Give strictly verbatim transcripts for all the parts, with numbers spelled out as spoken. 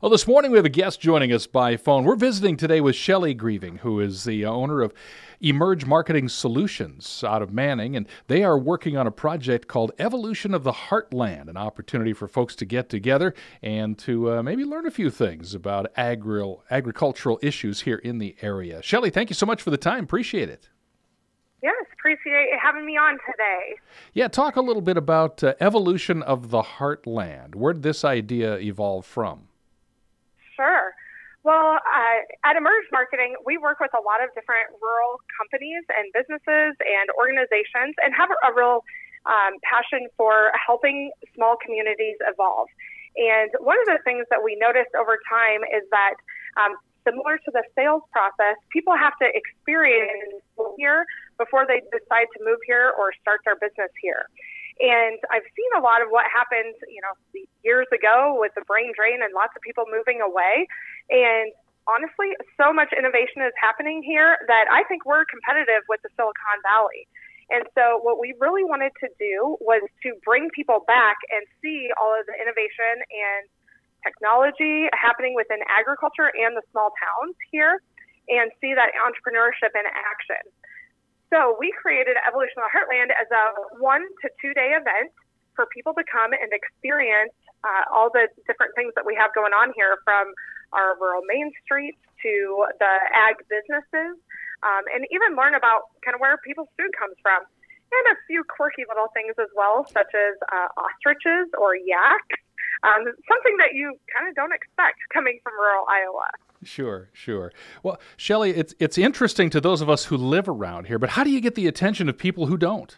Well, this morning we have a guest joining us by phone. We're visiting today with Shelley Grieving, who is the owner of Emerge Marketing Solutions out of Manning, and they are working on a project called Evolution of the Heartland, an opportunity for folks to get together and to uh, maybe learn a few things about agri- agricultural issues here in the area. Shelley, thank you so much for the time. Appreciate it. Yes, appreciate having me on today. Yeah, talk a little bit about uh, Evolution of the Heartland. Where did this idea evolve from? Sure. Well, uh, at Emerge Marketing, we work with a lot of different rural companies and businesses and organizations and have a real um, passion for helping small communities evolve. And one of the things that we noticed over time is that um, similar to the sales process, people have to experience here before they decide to move here or start their business here. And I've seen a lot of what happened, you know, years ago with the brain drain and lots of people moving away. And honestly, so much innovation is happening here that I think we're competitive with the Silicon Valley. And so what we really wanted to do was to bring people back and see all of the innovation and technology happening within agriculture and the small towns here and see that entrepreneurship in action. So we created Evolution of the Heartland as a one to two day event for people to come and experience uh, all the different things that we have going on here, from our rural main streets to the ag businesses, um, and even learn about kind of where people's food comes from. And a few quirky little things as well, such as uh, ostriches or yaks, um, something that you kind of don't expect coming from rural Iowa. Sure, sure. Well, Shelley, it's it's interesting to those of us who live around here, but how do you get the attention of people who don't?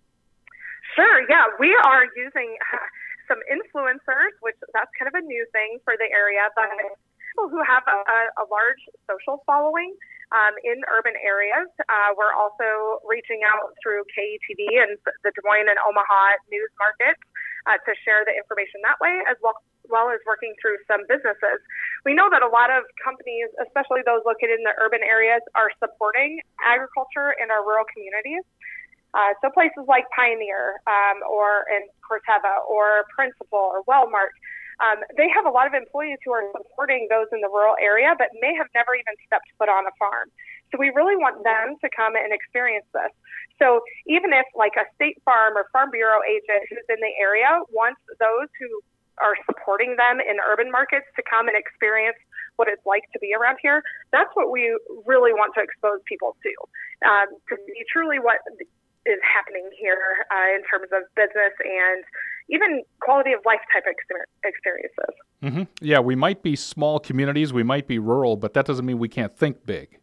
Sure, yeah. We are using uh, some influencers, which that's kind of a new thing for the area, but people who have a, a, a large social following um, in urban areas. Uh, we're also reaching out through K E T V and the Des Moines and Omaha news markets uh, to share the information that way, as well well as working through some businesses. We know that a lot of companies, especially those located in the urban areas, are supporting agriculture in our rural communities. Uh, so places like Pioneer um, or in Corteva or Principal or Wellmark, um, they have a lot of employees who are supporting those in the rural area but may have never even stepped foot on a farm. So we really want them to come and experience this. So even if like a State Farm or Farm Bureau agent who's in the area wants those who are supporting them in urban markets to come and experience what it's like to be around here, that's what we really want to expose people to, um, to see truly what is happening here uh, in terms of business and even quality of life type exper- experiences. Mm-hmm. Yeah, we might be small communities, we might be rural, but that doesn't mean we can't think big.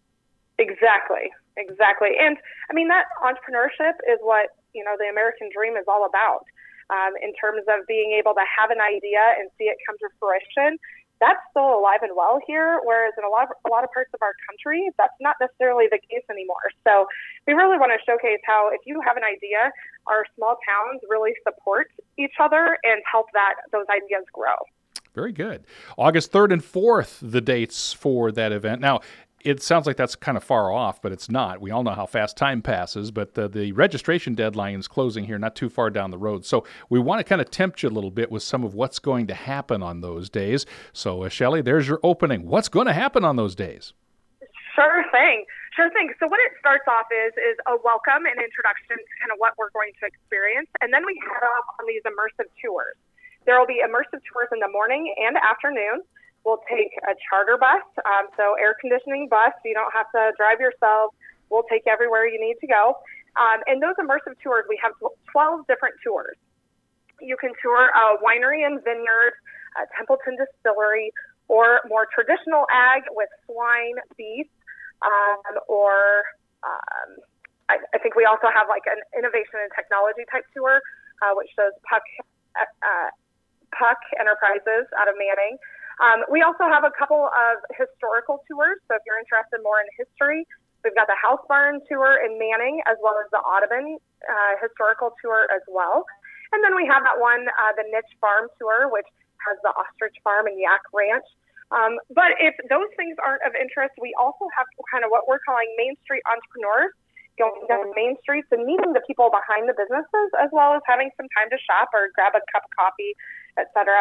Exactly, exactly. And I mean, that entrepreneurship is what, you know, the American dream is all about. Um, in terms of being able to have an idea and see it come to fruition, that's still alive and well here, whereas in a lot of, a lot of parts of our country, that's not necessarily the case anymore. So we really want to showcase how if you have an idea, our small towns really support each other and help that those ideas grow. Very good. August third and fourth, the dates for that event. Now, it sounds like that's kind of far off, but it's not. We all know how fast time passes, but the, the registration deadline is closing here not too far down the road. So we want to kind of tempt you a little bit with some of what's going to happen on those days. So, uh, Shelley, there's your opening. What's going to happen on those days? Sure thing. Sure thing. So what it starts off is is a welcome and introduction to kind of what we're going to experience. And then we head off on these immersive tours. There will be immersive tours in the morning and afternoon. We'll take a charter bus, um, so air conditioning bus. You don't have to drive yourself. We'll take you everywhere you need to go. Um, and those immersive tours, we have twelve different tours. You can tour a winery and vineyard, a Templeton distillery, or more traditional ag with swine, beef, um, or um, I, I think we also have like an innovation and technology type tour, uh, which shows Puck, uh, Puck Enterprises out of Manning. Um, we also have a couple of historical tours. So if you're interested more in history, we've got the House Barn tour in Manning, as well as the Audubon uh, historical tour as well. And then we have that one, uh, the Niche Farm tour, which has the ostrich farm and yak ranch. Um, but if those things aren't of interest, we also have kind of what we're calling Main Street entrepreneurs, going down main streets and meeting the people behind the businesses, as well as having some time to shop or grab a cup of coffee, et cetera.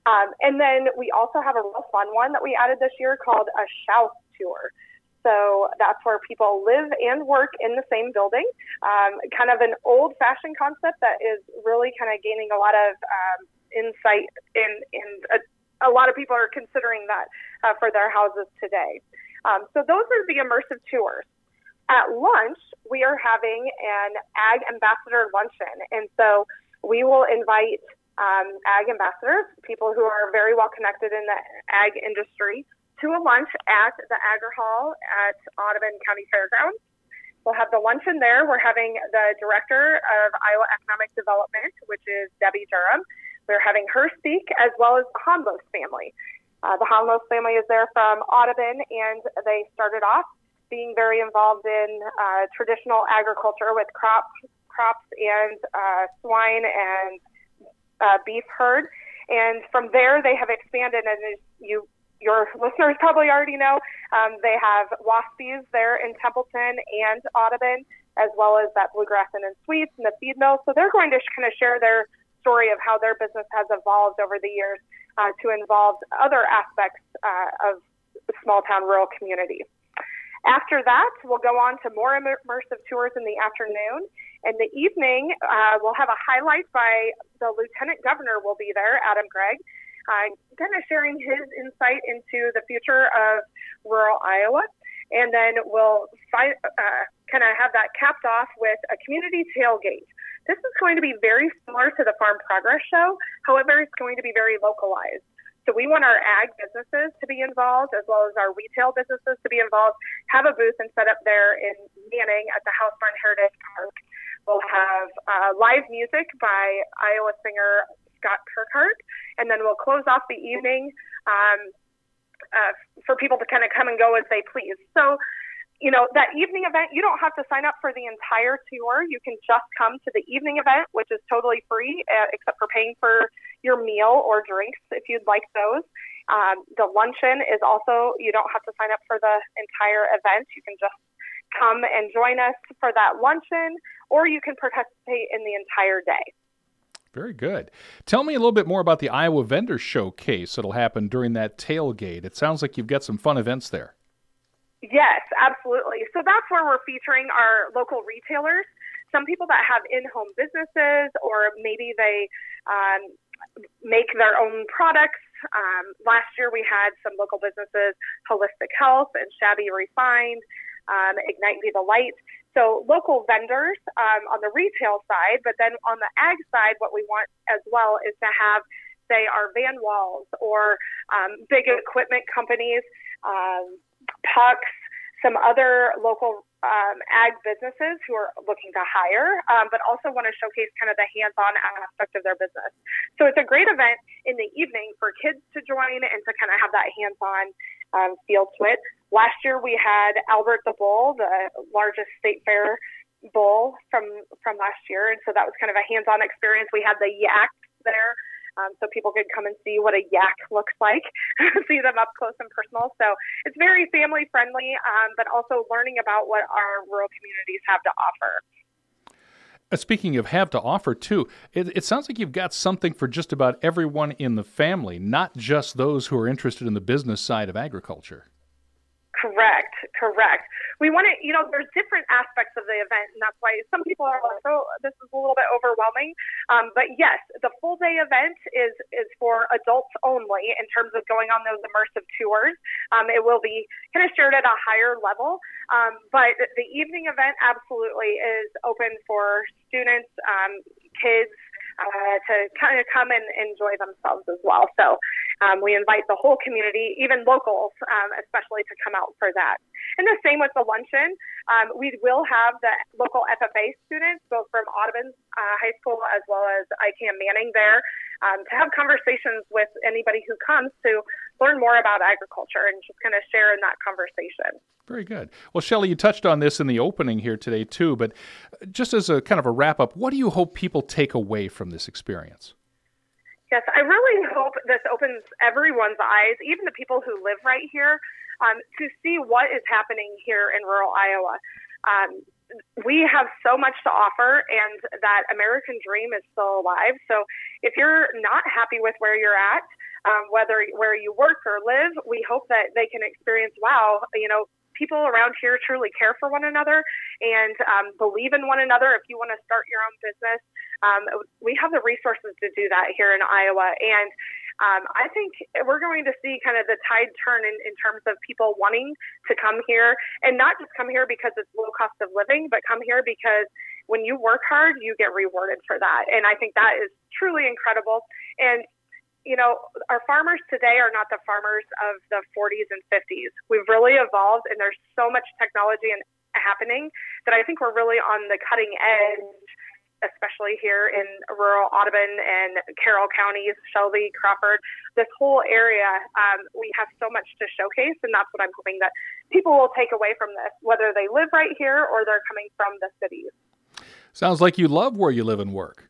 Um, and then we also have a real fun one that we added this year called a Shouse Tour. So that's where people live and work in the same building. Um, kind of an old-fashioned concept that is really kind of gaining a lot of um, insight, in, in a, a lot of people are considering that uh, for their houses today. Um, so those are the immersive tours. At lunch, we are having an Ag Ambassador Luncheon. And so we will invite um, Ag ambassadors, people who are very well connected in the ag industry, to a lunch at the Agri Hall at Audubon County Fairgrounds. We'll have the luncheon there. We're having the Director of Iowa Economic Development, which is Debbie Durham. We're having her speak, as well as the Honlos family. Uh, the Honlos family is there from Audubon, and they started off being very involved in uh, traditional agriculture with crops, crops and uh, swine and uh, beef herd. And from there, they have expanded, and as you your listeners probably already know, um, they have Waspies there in Templeton and Audubon, as well as that Bluegrass Inn and Suites and the feed mill. So they're going to kind of share their story of how their business has evolved over the years uh, to involve other aspects uh, of small town rural community. After that, we'll go on to more immersive tours in the afternoon. In the evening, uh, we'll have a highlight by the Lieutenant Governor will be there, Adam Gregg, uh, kind of sharing his insight into the future of rural Iowa. And then we'll fi- uh, kind of have that capped off with a community tailgate. This is going to be very similar to the Farm Progress Show. However, it's going to be very localized. So we want our ag businesses to be involved, as well as our retail businesses to be involved, have a booth and set up there in Manning at the House Barn Heritage Park. We'll have uh, live music by Iowa singer Scott Kirkhart, and then we'll close off the evening um, uh, for people to kind of come and go as they please. So, you know, that evening event, you don't have to sign up for the entire tour. You can just come to the evening event, which is totally free, uh, except for paying for your meal or drinks if you'd like those. Um, the luncheon is also, you don't have to sign up for the entire event. You can just come and join us for that luncheon, or you can participate in the entire day. Very good. Tell me a little bit more about the Iowa Vendor Showcase that'll happen during that tailgate. It sounds like you've got some fun events there. Yes, absolutely. So that's where we're featuring our local retailers, some people that have in-home businesses, or maybe they um, make their own products. Um, last year we had some local businesses, Holistic Health and Shabby Refined, um, Ignite Be the Light. So local vendors um, on the retail side, but then on the ag side, what we want as well is to have, say, our Van Walls or um, big equipment companies, um, Pucks, some other local um, ag businesses who are looking to hire, um, but also want to showcase kind of the hands-on aspect of their business. So it's a great event in the evening for kids to join and to kind of have that hands-on um, feel to it. Last year we had Albert the Bull, the largest state fair bull from, from last year, and so that was kind of a hands-on experience. We had the yaks there. Um, so people could come and see what a yak looks like, see them up close and personal. So it's very family friendly, um, but also learning about what our rural communities have to offer. Uh, speaking of have to offer, too, it, it sounds like you've got something for just about everyone in the family, not just those who are interested in the business side of agriculture. Correct, correct. We want to, you know, there's different aspects of the event, and that's why some people are like, oh, this is a little bit overwhelming. Um, but yes, the full day event is is for adults only in terms of going on those immersive tours. Um, it will be kind of shared at a higher level, um, but the evening event absolutely is open for students, um, kids, Uh, to kind of come and enjoy themselves as well. So um, we invite the whole community, even locals, um, especially to come out for that. And the same with the luncheon. Um, we will have the local F F A students, both from Audubon uh, High School as well as I C A M Manning there, um, to have conversations with anybody who comes to learn more about agriculture and just kind of share in that conversation. Very good. Well, Shelley, you touched on this in the opening here today, too, but just as a kind of a wrap-up, what do you hope people take away from this experience? Yes, I really hope this opens everyone's eyes, even the people who live right here, um, to see what is happening here in rural Iowa. Um, we have so much to offer, and that American dream is still alive. So if you're not happy with where you're at, um, whether where you work or live, we hope that they can experience, wow, you know, people around here truly care for one another and um, believe in one another. If you want to start your own business, um, we have the resources to do that here in Iowa. And um, I think we're going to see kind of the tide turn in, in terms of people wanting to come here, and not just come here because it's low cost of living, but come here because when you work hard, you get rewarded for that. And I think that is truly incredible. And you know, our farmers today are not the farmers of the forties and fifties. We've really evolved, and there's so much technology and happening that I think we're really on the cutting edge, especially here in rural Audubon and Carroll counties, Shelby, Crawford, this whole area. Um, we have so much to showcase, and that's what I'm hoping that people will take away from this, whether they live right here or they're coming from the cities. Sounds like you love where you live and work.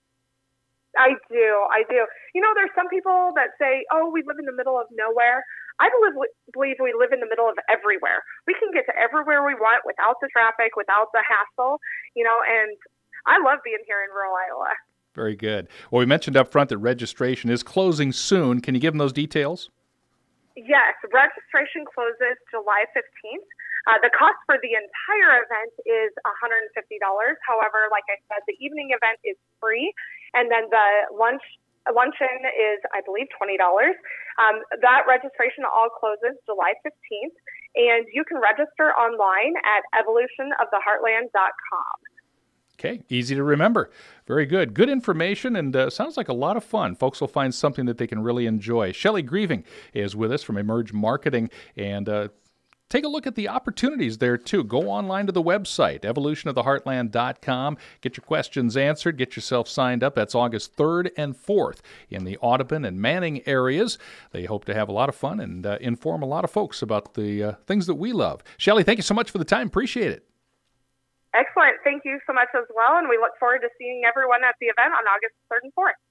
I do. I do. You know, there's some people that say, oh, we live in the middle of nowhere. I believe, believe we live in the middle of everywhere. We can get to everywhere we want without the traffic, without the hassle, you know, and I love being here in rural Iowa. Very good. Well, we mentioned up front that registration is closing soon. Can you give them those details? Yes. Registration closes July fifteenth. Uh, the cost for the entire event is one hundred fifty dollars. However, like I said, the evening event is free, and then the lunch luncheon is, I believe, twenty dollars. Um, that registration all closes July fifteenth, and you can register online at evolution of the heartland dot com. Okay, easy to remember. Very good. Good information, and uh, sounds like a lot of fun. Folks will find something that they can really enjoy. Shelley Grieving is with us from Emerge Marketing, and uh, take a look at the opportunities there, too. Go online to the website, evolution of the heartland dot com. Get your questions answered. Get yourself signed up. That's August third and fourth in the Audubon and Manning areas. They hope to have a lot of fun and uh, inform a lot of folks about the uh, things that we love. Shelley, thank you so much for the time. Appreciate it. Excellent. Thank you so much as well, and we look forward to seeing everyone at the event on August third and fourth.